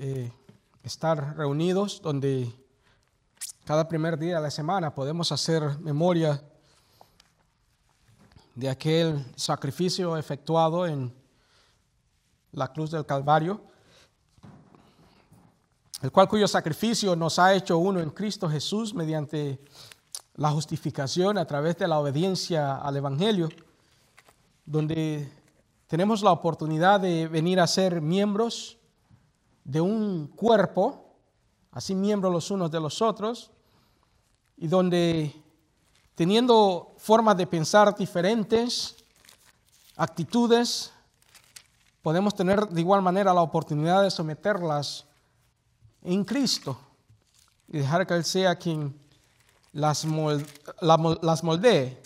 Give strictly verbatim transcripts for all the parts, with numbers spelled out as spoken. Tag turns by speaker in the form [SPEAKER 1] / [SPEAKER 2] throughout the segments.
[SPEAKER 1] eh, estar reunidos, donde cada primer día de la semana podemos hacer memoria de aquel sacrificio efectuado en la cruz del Calvario, el cual cuyo sacrificio nos ha hecho uno en Cristo Jesús mediante la justificación a través de la obediencia al Evangelio, donde tenemos la oportunidad de venir a ser miembros de un cuerpo, así miembros los unos de los otros, y donde teniendo formas de pensar diferentes, actitudes, podemos tener de igual manera la oportunidad de someterlas en Cristo y dejar que Él sea quien las, mold, la, las moldee.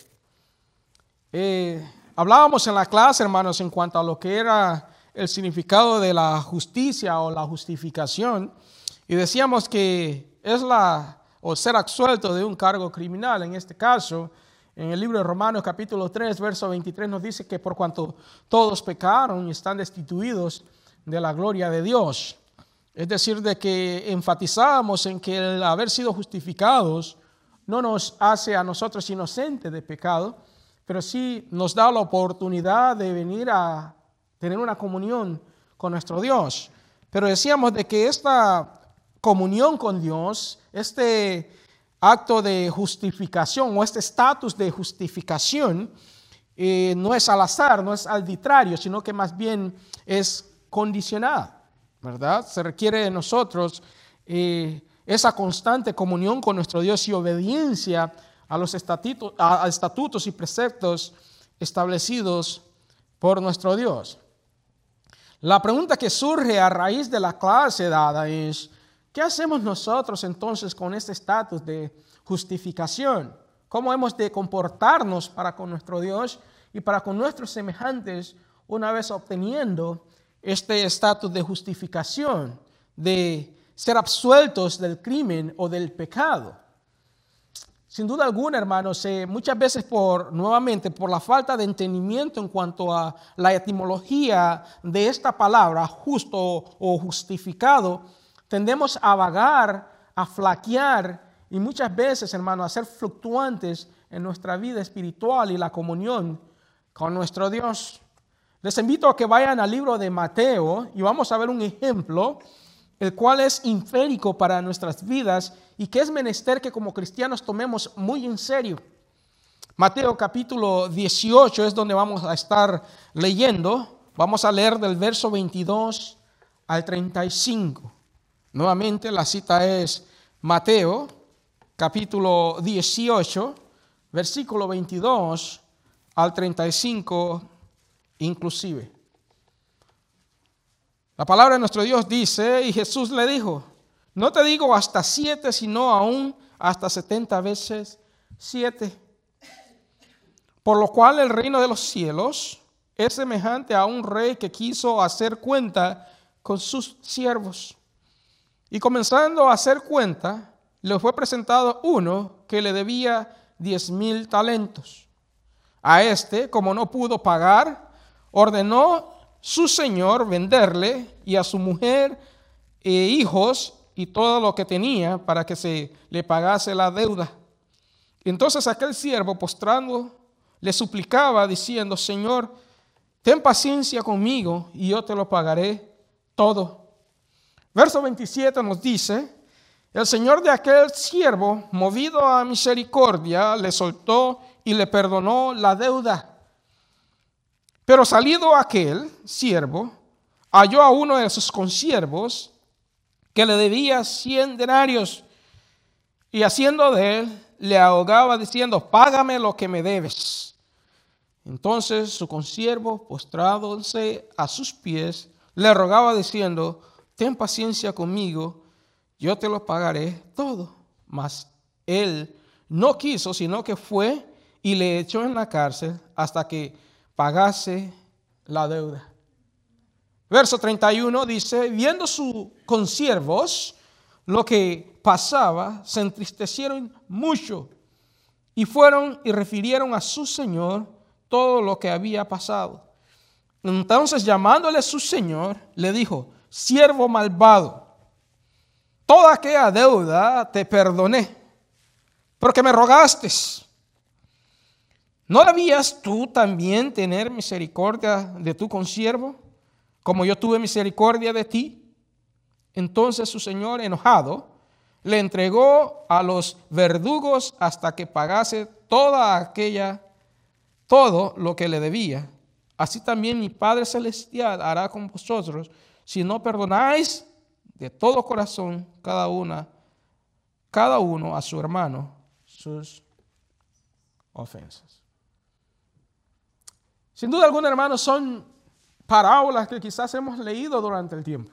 [SPEAKER 1] Eh, hablábamos en la clase, hermanos, en cuanto a lo que era el significado de la justicia o la justificación, y decíamos que es la o ser absuelto de un cargo criminal. En este caso, en el libro de Romanos capítulo tres, verso veintitrés, nos dice que por cuanto todos pecaron y están destituidos de la gloria de Dios. Es decir, de que enfatizábamos en que el haber sido justificados no nos hace a nosotros inocentes de pecado, pero sí nos da la oportunidad de venir a tener una comunión con nuestro Dios. Pero decíamos de que esta comunión con Dios, este acto de justificación o este estatus de justificación eh, no es al azar, no es arbitrario, sino que más bien es condicionado, ¿verdad? Se requiere de nosotros eh, esa constante comunión con nuestro Dios y obediencia a los estatutos, a estatutos y preceptos establecidos por nuestro Dios. La pregunta que surge a raíz de la clase dada es: ¿qué hacemos nosotros entonces con este estatus de justificación? ¿Cómo hemos de comportarnos para con nuestro Dios y para con nuestros semejantes una vez obteniendo este estatus de justificación, de ser absueltos del crimen o del pecado? Sin duda alguna, hermanos, eh, muchas veces por, nuevamente, por la falta de entendimiento en cuanto a la etimología de esta palabra, justo o justificado, tendemos a vagar, a flaquear y muchas veces, hermanos, a ser fluctuantes en nuestra vida espiritual y la comunión con nuestro Dios. Les invito a que vayan al libro de Mateo y vamos a ver un ejemplo, el cual es inférico para nuestras vidas y que es menester que como cristianos tomemos muy en serio. Mateo capítulo dieciocho es donde vamos a estar leyendo. Vamos a leer del verso veintidós al treinta y cinco. Nuevamente la cita es Mateo capítulo dieciocho, versículo veintidós al treinta y cinco inclusive. La palabra de nuestro Dios dice: y Jesús le dijo, no te digo hasta siete, sino aún hasta setenta veces siete. Por lo cual el reino de los cielos es semejante a un rey que quiso hacer cuenta con sus siervos. Y comenzando a hacer cuenta, le fue presentado uno que le debía diez mil talentos. A este, como no pudo pagar, ordenó su señor venderle y a su mujer e hijos y todo lo que tenía para que se le pagase la deuda. Entonces aquel siervo, postrando, le suplicaba diciendo: Señor, ten paciencia conmigo y yo te lo pagaré todo. Verso veintisiete nos dice: el señor de aquel siervo, movido a misericordia, le soltó y le perdonó la deuda. Pero salido aquel siervo, halló a uno de sus consiervos que le debía cien denarios, y haciendo de él, le ahogaba diciendo: págame lo que me debes. Entonces su consiervo, postrándose a sus pies, le rogaba diciendo: ten paciencia conmigo, yo te lo pagaré todo. Mas él no quiso, sino que fue y le echó en la cárcel hasta que pagase la deuda. Verso treinta y uno dice: viendo sus consiervos lo que pasaba, se entristecieron mucho y fueron y refirieron a su señor todo lo que había pasado. Entonces, llamándole su señor, le dijo: siervo malvado, toda aquella deuda te perdoné, porque me rogaste. ¿No debías tú también tener misericordia de tu consiervo, como yo tuve misericordia de ti? Entonces su señor, enojado, le entregó a los verdugos hasta que pagase toda aquella, todo lo que le debía. Así también mi Padre Celestial hará con vosotros, si no perdonáis de todo corazón cada una, cada uno a su hermano sus ofensas. Sin duda alguna, hermanos, son parábolas que quizás hemos leído durante el tiempo.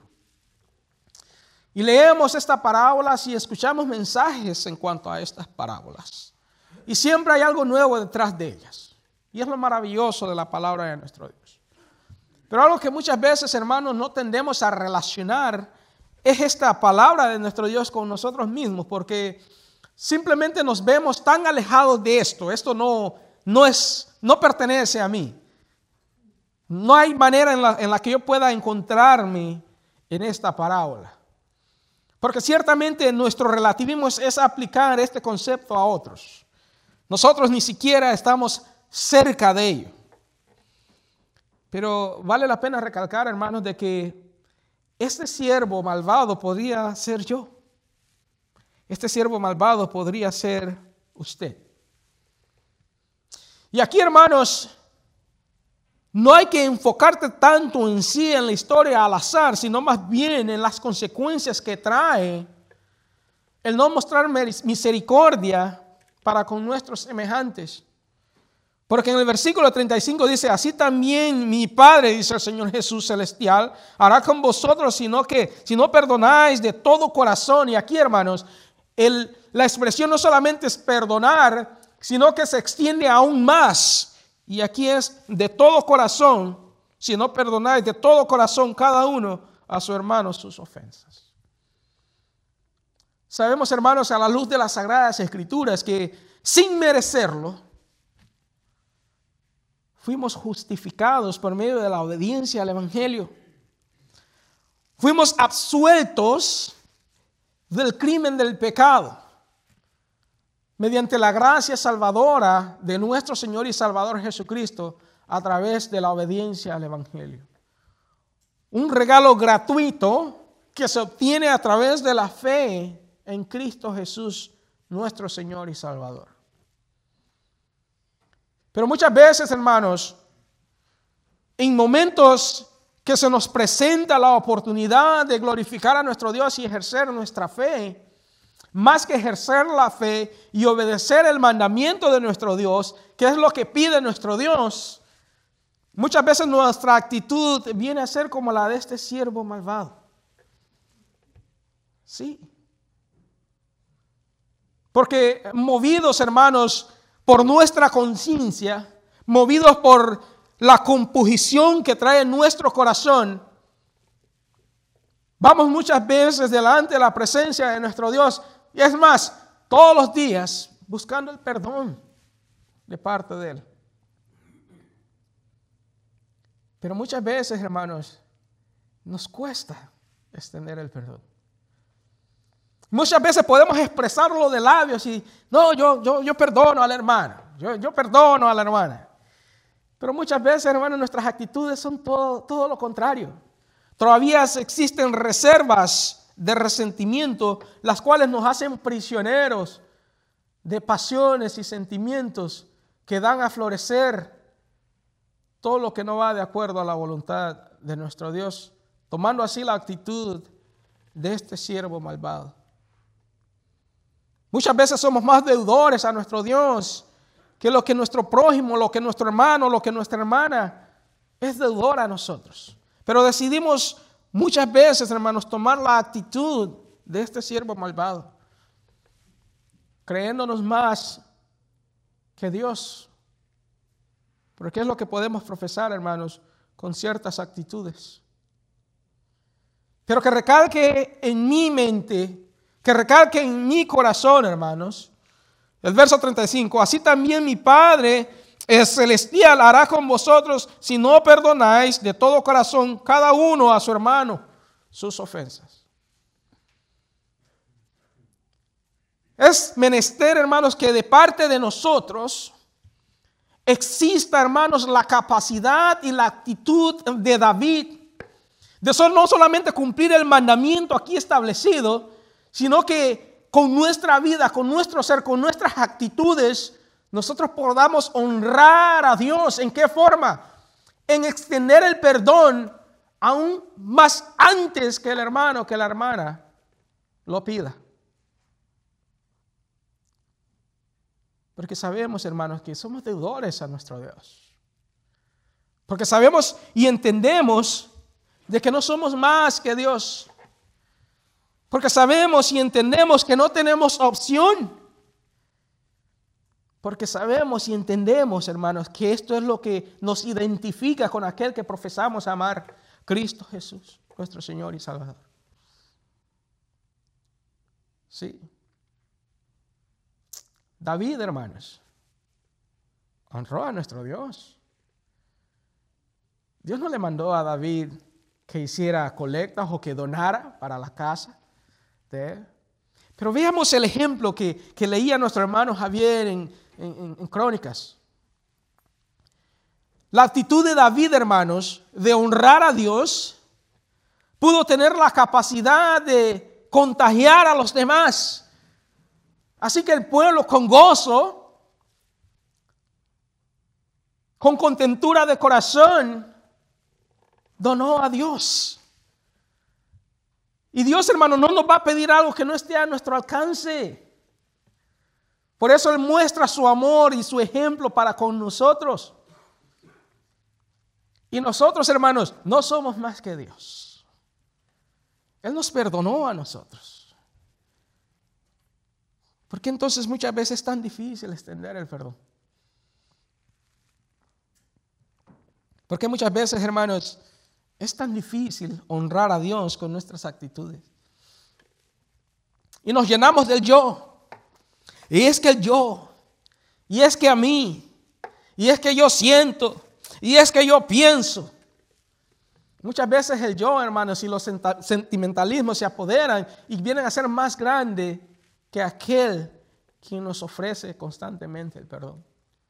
[SPEAKER 1] Y leemos estas parábolas y escuchamos mensajes en cuanto a estas parábolas. Y siempre hay algo nuevo detrás de ellas. Y es lo maravilloso de la palabra de nuestro Dios. Pero algo que muchas veces, hermanos, no tendemos a relacionar es esta palabra de nuestro Dios con nosotros mismos, porque simplemente nos vemos tan alejados de esto. Esto no, no, es, no pertenece a mí. No hay manera en la, en la que yo pueda encontrarme en esta parábola. Porque ciertamente nuestro relativismo es, es aplicar este concepto a otros. Nosotros ni siquiera estamos cerca de ello. Pero vale la pena recalcar, hermanos, de que este siervo malvado podría ser yo. Este siervo malvado podría ser usted. Y aquí, hermanos, no hay que enfocarte tanto en sí, en la historia al azar, sino más bien en las consecuencias que trae el no mostrar misericordia para con nuestros semejantes. Porque en el versículo treinta y cinco dice, así también mi Padre, dice el Señor Jesús celestial, hará con vosotros, sino que si no perdonáis de todo corazón. Y aquí, hermanos, el, la expresión no solamente es perdonar, sino que se extiende aún más. Y aquí es de todo corazón, si no perdonáis de todo corazón cada uno a su hermano sus ofensas. Sabemos, hermanos, a la luz de las Sagradas Escrituras, que sin merecerlo, fuimos justificados por medio de la obediencia al Evangelio. Fuimos absueltos del crimen del pecado mediante la gracia salvadora de nuestro Señor y Salvador Jesucristo a través de la obediencia al Evangelio. Un regalo gratuito que se obtiene a través de la fe en Cristo Jesús, nuestro Señor y Salvador. Pero muchas veces, hermanos, en momentos que se nos presenta la oportunidad de glorificar a nuestro Dios y ejercer nuestra fe, más que ejercer la fe y obedecer el mandamiento de nuestro Dios, que es lo que pide nuestro Dios, muchas veces nuestra actitud viene a ser como la de este siervo malvado. Sí. Porque movidos, hermanos, por nuestra conciencia, movidos por la compungición que trae nuestro corazón, vamos muchas veces delante de la presencia de nuestro Dios, y es más, todos los días buscando el perdón de parte de Él. Pero muchas veces, hermanos, nos cuesta extender el perdón. Muchas veces podemos expresarlo de labios y, no, yo, yo, yo perdono al hermano, yo, yo perdono a la hermana. Pero muchas veces, hermanos, nuestras actitudes son todo, todo lo contrario. Todavía existen reservas de resentimiento, las cuales nos hacen prisioneros de pasiones y sentimientos que dan a florecer todo lo que no va de acuerdo a la voluntad de nuestro Dios, tomando así la actitud de este siervo malvado. Muchas veces somos más deudores a nuestro Dios que lo que nuestro prójimo, lo que nuestro hermano, lo que nuestra hermana es deudor a nosotros. Pero decidimos muchas veces, hermanos, tomar la actitud de este siervo malvado, creyéndonos más que Dios. Porque es lo que podemos profesar, hermanos, con ciertas actitudes. Pero que recalque en mi mente, que recalque en mi corazón, hermanos, el verso treinta y cinco, así también mi Padre el celestial hará con vosotros si no perdonáis de todo corazón cada uno a su hermano sus ofensas. Es menester, hermanos, que de parte de nosotros exista, hermanos, la capacidad y la actitud de David de so- no solamente cumplir el mandamiento aquí establecido, sino que con nuestra vida, con nuestro ser, con nuestras actitudes, nosotros podamos honrar a Dios. ¿En qué forma? En extender el perdón aún más antes que el hermano, que la hermana lo pida. Porque sabemos, hermanos, que somos deudores a nuestro Dios. Porque sabemos y entendemos de que no somos más que Dios. Porque sabemos y entendemos que no tenemos opción. Porque sabemos y entendemos, hermanos, que esto es lo que nos identifica con aquel que profesamos amar, Cristo Jesús, nuestro Señor y Salvador. Sí. David, hermanos, honró a nuestro Dios. Dios no le mandó a David que hiciera colectas o que donara para la casa de él. Pero veamos el ejemplo que, que leía nuestro hermano Javier en, en, en Crónicas. La actitud de David, hermanos, de honrar a Dios, pudo tener la capacidad de contagiar a los demás. Así que el pueblo con gozo, con contentura de corazón, donó a Dios. Y Dios, hermano, no nos va a pedir algo que no esté a nuestro alcance. Por eso Él muestra su amor y su ejemplo para con nosotros. Y nosotros, hermanos, no somos más que Dios. Él nos perdonó a nosotros. ¿Por qué entonces muchas veces es tan difícil extender el perdón? ¿Por qué muchas veces, hermanos, es tan difícil honrar a Dios con nuestras actitudes? Y nos llenamos del yo. Y es que el yo. Y es que a mí. Y es que yo siento. Y es que yo pienso. Muchas veces el yo, hermanos, y los sentimentalismos se apoderan y vienen a ser más grandes que aquel quien nos ofrece constantemente el perdón.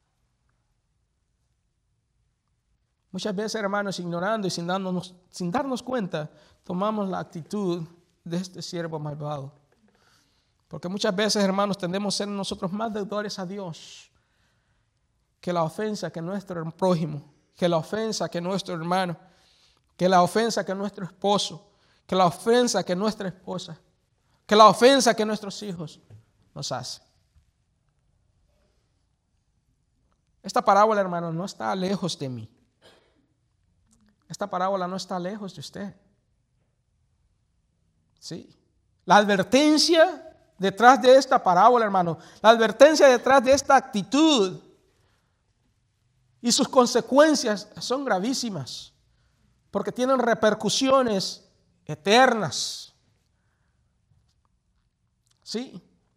[SPEAKER 1] Muchas veces, hermanos, ignorando y sin darnos, sin darnos cuenta, tomamos la actitud de este siervo malvado. Porque muchas veces, hermanos, tendemos a ser nosotros más deudores a Dios que la ofensa que nuestro prójimo, que la ofensa que nuestro hermano, que la ofensa que nuestro esposo, que la ofensa que nuestra esposa, que la ofensa que nuestros hijos nos hacen. Esta parábola, hermano, no está lejos de mí. Esta parábola no está lejos de usted. Sí. La advertencia detrás de esta parábola, hermano, la advertencia detrás de esta actitud y sus consecuencias son gravísimas, porque tienen repercusiones eternas. Sí.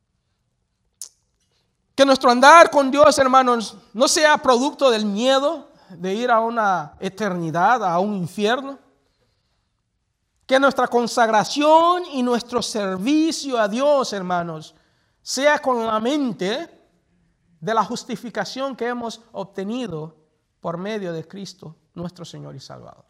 [SPEAKER 1] Que nuestro andar con Dios, hermanos, no sea producto del miedo de ir a una eternidad, a un infierno. Que nuestra consagración y nuestro servicio a Dios, hermanos, sea con la mente de la justificación que hemos obtenido por medio de Cristo, nuestro Señor y Salvador.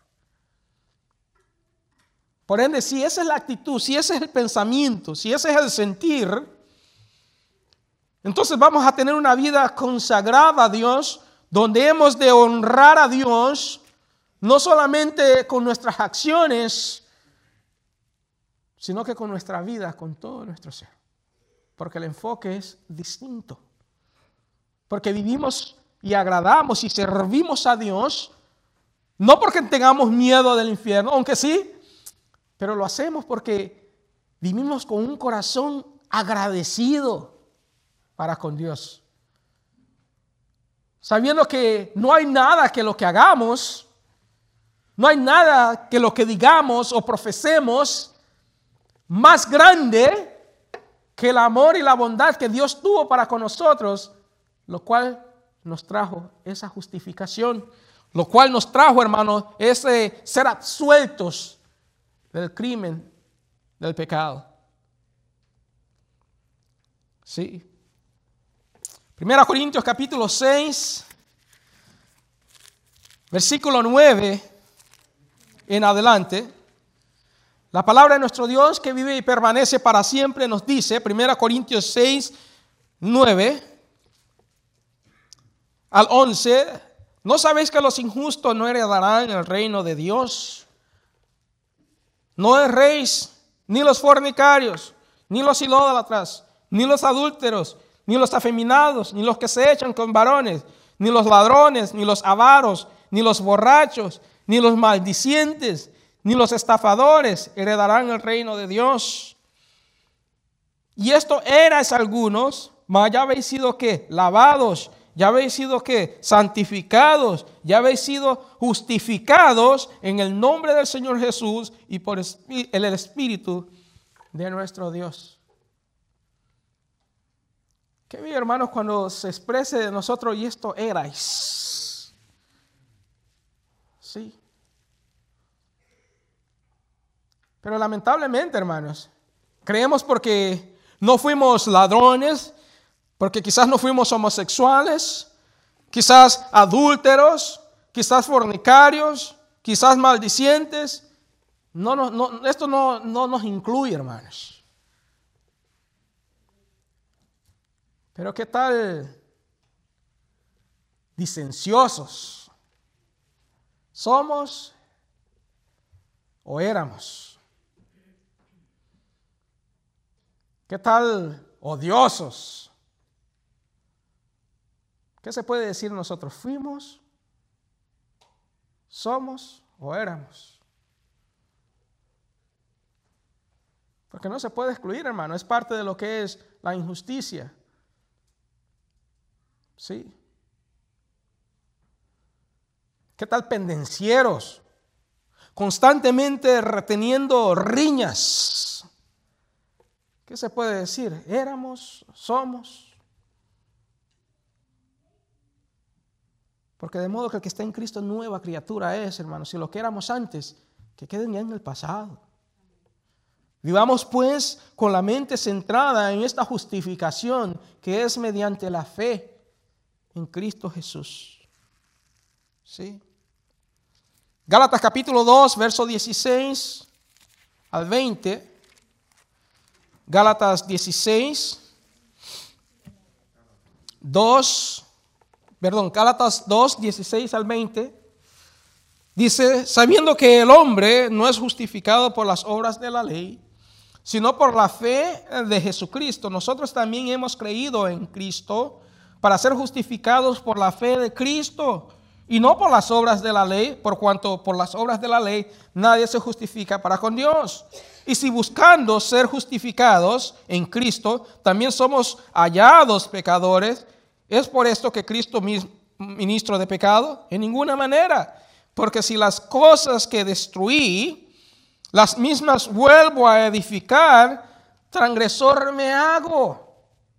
[SPEAKER 1] Por ende, si esa es la actitud, si ese es el pensamiento, si ese es el sentir, entonces vamos a tener una vida consagrada a Dios, donde hemos de honrar a Dios, no solamente con nuestras acciones, sino que con nuestra vida, con todo nuestro ser. Porque el enfoque es distinto. Porque vivimos y agradamos y servimos a Dios, no porque tengamos miedo del infierno, aunque sí, pero lo hacemos porque vivimos con un corazón agradecido para con Dios. Sabiendo que no hay nada que lo que hagamos, no hay nada que lo que digamos o profesemos más grande que el amor y la bondad que Dios tuvo para con nosotros, lo cual nos trajo esa justificación, lo cual nos trajo, hermanos, ese ser absueltos del crimen, del pecado. Sí. Primera Corintios capítulo seis, versículo nueve en adelante. La palabra de nuestro Dios que vive y permanece para siempre nos dice, Primera Corintios seis, nueve al once, ¿no sabéis que los injustos no heredarán el reino de Dios? No erréis, ni los fornicarios, ni los idólatras, ni los adúlteros, ni los afeminados, ni los que se echan con varones, ni los ladrones, ni los avaros, ni los borrachos, ni los maldicientes, ni los estafadores heredarán el reino de Dios. Y esto erais algunos, mas ya habéis sido ¿qué? Lavados, ya habéis sido ¿qué? Santificados, ya habéis sido justificados en el nombre del Señor Jesús y por el Espíritu de nuestro Dios. Qué bien, hermanos, cuando se exprese de nosotros y esto erais. Sí. Pero lamentablemente, hermanos, creemos porque no fuimos ladrones, porque quizás no fuimos homosexuales, quizás adúlteros, quizás fornicarios, quizás maldicientes. No, no, no, esto no, no nos incluye, hermanos. Pero ¿qué tal dicenciosos? ¿Somos o éramos? ¿Qué tal odiosos? ¿Qué se puede decir nosotros? ¿Fuimos, somos o éramos? Porque no se puede excluir, hermano. Es parte de lo que es la injusticia. Sí. ¿Qué tal pendencieros? Constantemente reteniendo riñas. ¿Qué se puede decir? Éramos, somos. Porque de modo que el que está en Cristo nueva criatura es, hermanos. Si lo que éramos antes, que queden ya en el pasado. Vivamos pues con la mente centrada en esta justificación que es mediante la fe en Cristo Jesús. ¿Sí? Gálatas capítulo dos, verso dieciséis al veinte. Gálatas dieciséis, dos, perdón, Gálatas dos, dieciséis al veinte. Dice, sabiendo que el hombre no es justificado por las obras de la ley, sino por la fe de Jesucristo. Nosotros también hemos creído en Cristo para ser justificados por la fe de Cristo y no por las obras de la ley, por cuanto por las obras de la ley nadie se justifica para con Dios. Y si buscando ser justificados en Cristo, también somos hallados pecadores, ¿es por esto que Cristo es ministro de pecado? En ninguna manera, porque si las cosas que destruí, las mismas vuelvo a edificar, transgresor me hago.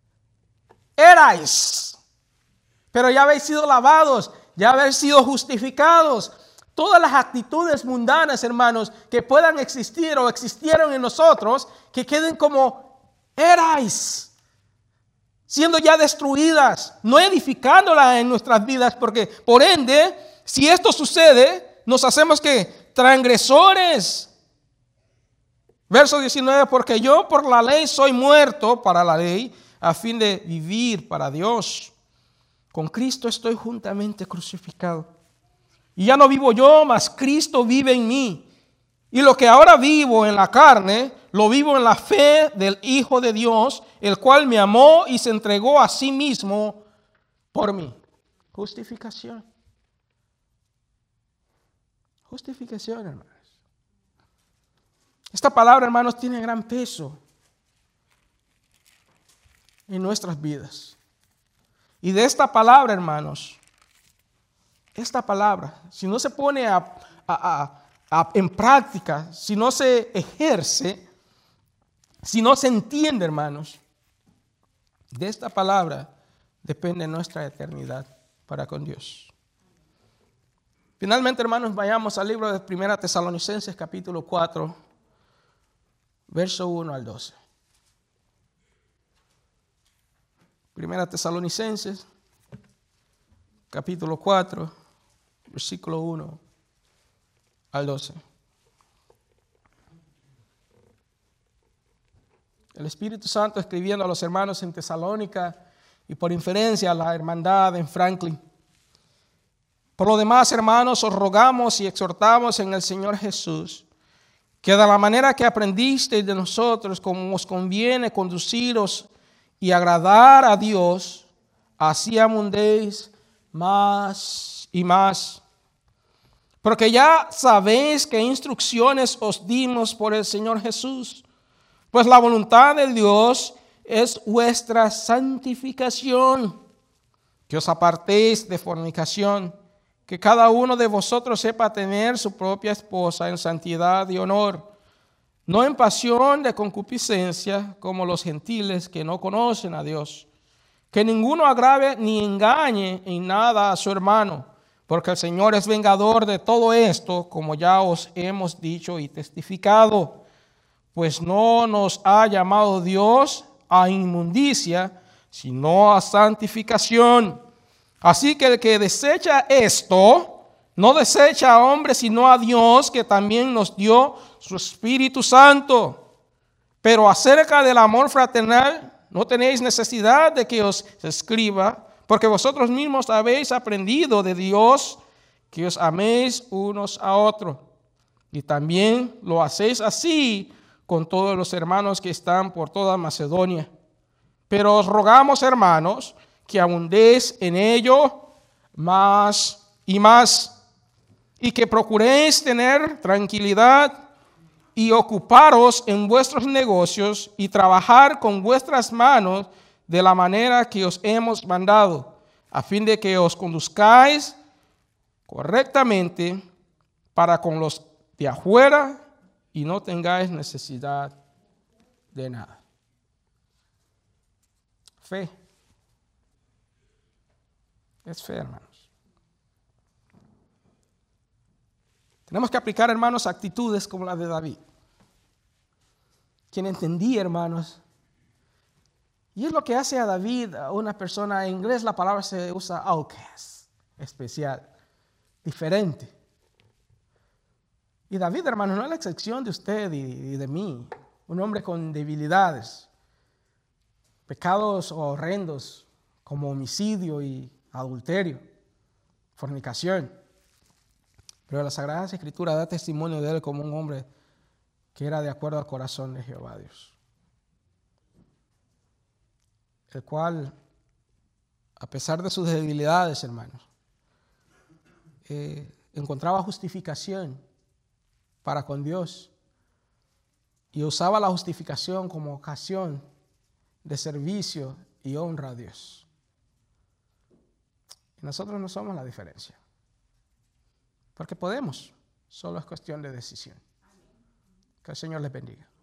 [SPEAKER 1] Erais, pero ya habéis sido lavados, ya habéis sido justificados. Todas las actitudes mundanas, hermanos, que puedan existir o existieron en nosotros, que queden como erais, siendo ya destruidas, no edificándolas en nuestras vidas, porque por ende, si esto sucede, nos hacemos que transgresores. Verso diecinueve, porque yo por la ley soy muerto para la ley, a fin de vivir para Dios. Con Cristo estoy juntamente crucificado. Y ya no vivo yo, mas Cristo vive en mí. Y lo que ahora vivo en la carne, lo vivo en la fe del Hijo de Dios, el cual me amó y se entregó a sí mismo por mí. Justificación. Justificación, hermanos. Esta palabra, hermanos, tiene gran peso en nuestras vidas. Y de esta palabra, hermanos, esta palabra, si no se pone a, a, a, a, en práctica, si no se ejerce, si no se entiende, hermanos, de esta palabra depende nuestra eternidad para con Dios. Finalmente, hermanos, vayamos al libro de Primera Tesalonicenses, capítulo cuatro, verso uno al doce. Primera Tesalonicenses, capítulo cuatro, versículo uno al doce. El Espíritu Santo escribiendo a los hermanos en Tesalónica y por inferencia a la hermandad en Franklin. Por lo demás, hermanos, os rogamos y exhortamos en el Señor Jesús, que de la manera que aprendisteis de nosotros, como os conviene conduciros y agradar a Dios, así abundéis más y más. Porque ya sabéis qué instrucciones os dimos por el Señor Jesús. Pues la voluntad de Dios es vuestra santificación, que os apartéis de fornicación, que cada uno de vosotros sepa tener su propia esposa en santidad y honor, no en pasión de concupiscencia como los gentiles que no conocen a Dios. Que ninguno agrave ni engañe en nada a su hermano, porque el Señor es vengador de todo esto, como ya os hemos dicho y testificado. Pues no nos ha llamado Dios a inmundicia, sino a santificación. Así que el que desecha esto, no desecha a hombre, sino a Dios, que también nos dio su Espíritu Santo. Pero acerca del amor fraternal, no tenéis necesidad de que os escriba, porque vosotros mismos habéis aprendido de Dios que os améis unos a otros. Y también lo hacéis así con todos los hermanos que están por toda Macedonia. Pero os rogamos, hermanos, que abundéis en ello más y más, y que procuréis tener tranquilidad y ocuparos en vuestros negocios y trabajar con vuestras manos de la manera que os hemos mandado, a fin de que os conduzcáis correctamente para con los de afuera y no tengáis necesidad de nada. Fe. Es fe, hermanos. Tenemos que aplicar, hermanos, actitudes como la de David, quien entendía, hermanos. Y es lo que hace a David a una persona, en inglés la palabra se usa outcast, especial, diferente. Y David, hermano, no es la excepción de usted y de mí. Un hombre con debilidades, pecados horrendos como homicidio y adulterio, fornicación. Pero la Sagrada Escritura da testimonio de él como un hombre que era de acuerdo al corazón de Jehová Dios. El cual, a pesar de sus debilidades, hermanos, eh, encontraba justificación para con Dios y usaba la justificación como ocasión de servicio y honra a Dios. Y nosotros no somos la diferencia, porque podemos, solo es cuestión de decisión. Que el Señor les bendiga.